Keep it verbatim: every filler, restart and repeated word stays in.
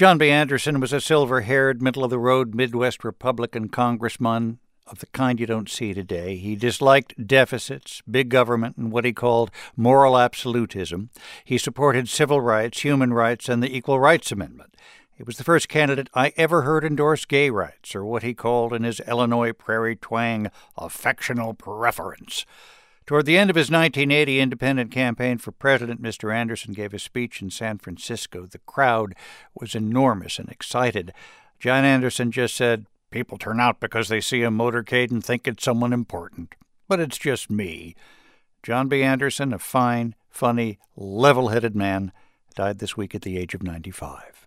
John B. Anderson was a silver-haired, middle-of-the-road Midwest Republican congressman of the kind you don't see today. He disliked deficits, big government, and what he called moral absolutism. He supported civil rights, human rights, and the Equal Rights Amendment. He was the first candidate I ever heard endorse gay rights, or what he called in his Illinois prairie twang, affectional preference. Toward the end of his nineteen eighty independent campaign for president, Mister Anderson gave a speech in San Francisco. The crowd was enormous and excited. John Anderson just said, "People turn out because they see a motorcade and think it's someone important. But it's just me." John B. Anderson, a fine, funny, level-headed man, died this week at the age of ninety-five.